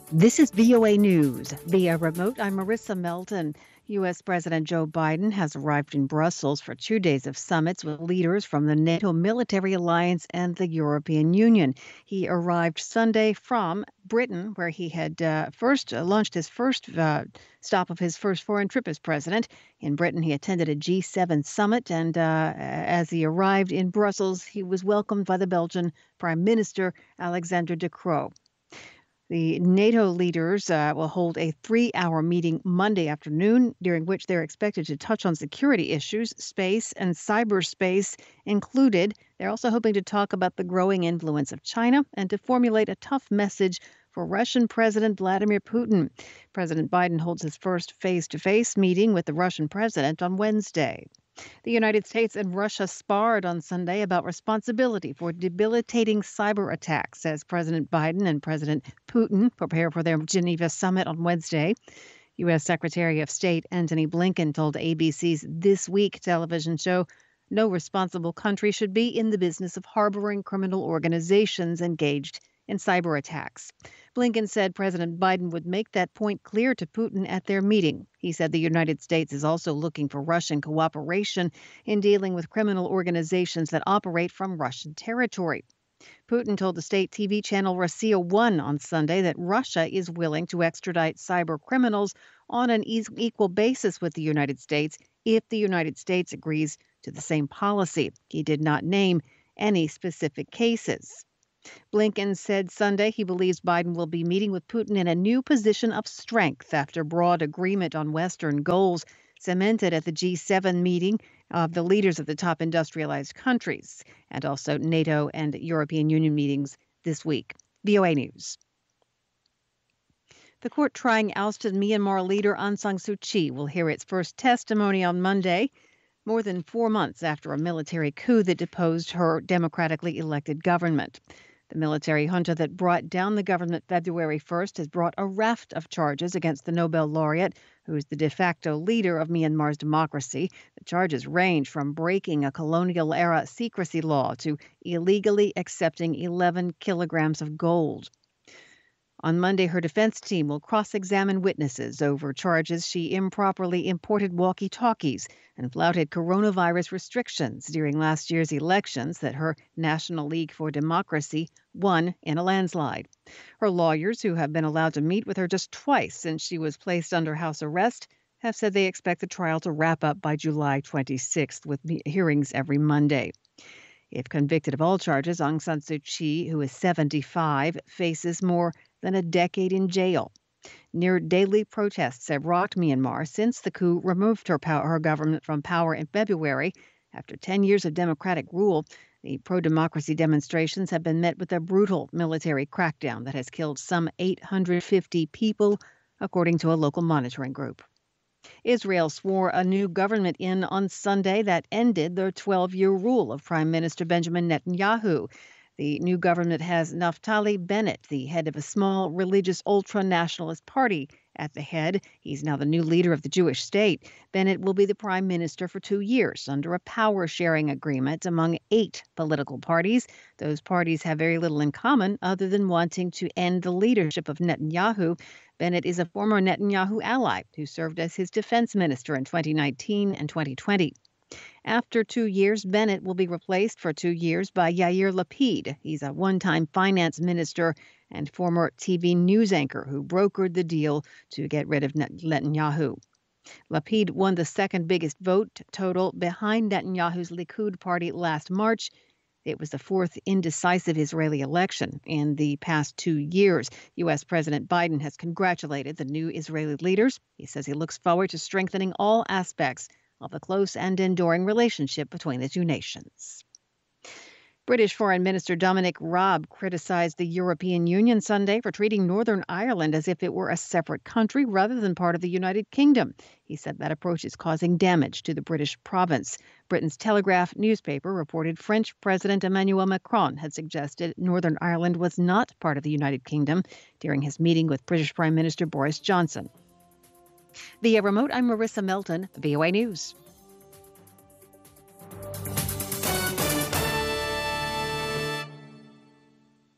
This is VOA News. Via remote, I'm Marissa Melton. U.S. President Joe Biden has arrived in Brussels for 2 days of summits with leaders from the NATO military alliance and the European Union. He arrived Sunday from Britain, where he had first launched his first stop of his first foreign trip as president. In Britain, he attended a G7 summit, and as he arrived in Brussels, he was welcomed by the Belgian Prime Minister Alexander De Croo. The NATO leaders will hold a 3-hour meeting Monday afternoon, during which they're expected to touch on security issues, space, and cyberspace included. They're also hoping to talk about the growing influence of China and to formulate a tough message for Russian President Vladimir Putin. President Biden holds his first face-to-face meeting with the Russian president on Wednesday. The United States and Russia sparred on Sunday about responsibility for debilitating cyber attacks as President Biden and President Putin prepare for their Geneva summit on Wednesday. U.S. Secretary of State Antony Blinken told ABC's This Week television show no responsible country should be in the business of harboring criminal organizations engaged in cyber attacks. Blinken said President Biden would make that point clear to Putin at their meeting. He said the United States is also looking for Russian cooperation in dealing with criminal organizations that operate from Russian territory. Putin told the state TV channel Rossiya 1 on Sunday that Russia is willing to extradite cyber criminals on an equal basis with the United States if the United States agrees to the same policy. He did not name any specific cases. Blinken said Sunday he believes Biden will be meeting with Putin in a new position of strength after broad agreement on Western goals cemented at the G7 meeting of the leaders of the top industrialized countries, and also NATO and European Union meetings this week. VOA News. The court trying ousted Myanmar leader Aung San Suu Kyi will hear its first testimony on Monday, more than 4 months after a military coup that deposed her democratically elected government. The military junta that brought down the government February 1st has brought a raft of charges against the Nobel laureate, who is the de facto leader of Myanmar's democracy. The charges range from breaking a colonial-era secrecy law to illegally accepting 11 kilograms of gold. On Monday, her defense team will cross-examine witnesses over charges she improperly imported walkie-talkies and flouted coronavirus restrictions during last year's elections that her National League for Democracy won in a landslide. Her lawyers, who have been allowed to meet with her just twice since she was placed under house arrest, have said they expect the trial to wrap up by July 26th with hearings every Monday. If convicted of all charges, Aung San Suu Kyi, who is 75, faces more than a decade in jail. Near-daily protests have rocked Myanmar since the coup removed her government from power in February. After 10 years of democratic rule, the pro-democracy demonstrations have been met with a brutal military crackdown that has killed some 850 people, according to a local monitoring group. Israel swore a new government in on Sunday that ended the 12-year rule of Prime Minister Benjamin Netanyahu. The new government has Naftali Bennett, the head of a small religious ultra-nationalist party, at the head. He's now the new leader of the Jewish state. Bennett will be the prime minister for 2 years under a power-sharing agreement among 8 political parties. Those parties have very little in common other than wanting to end the leadership of Netanyahu. Bennett is a former Netanyahu ally who served as his defense minister in 2019 and 2020. After 2 years, Bennett will be replaced for 2 years by Yair Lapid. He's a one-time finance minister and former TV news anchor who brokered the deal to get rid of Netanyahu. Lapid won the second biggest vote total behind Netanyahu's Likud party last March. It was the fourth indecisive Israeli election in the past 2 years. U.S. President Biden has congratulated the new Israeli leaders. He says he looks forward to strengthening all aspects of the close and enduring relationship between the two nations. British Foreign Minister Dominic Raab criticized the European Union Sunday for treating Northern Ireland as if it were a separate country rather than part of the United Kingdom. He said that approach is causing damage to the British province. Britain's Telegraph newspaper reported French President Emmanuel Macron had suggested Northern Ireland was not part of the United Kingdom during his meeting with British Prime Minister Boris Johnson. Via remote, I'm Marissa Melton, VOA News.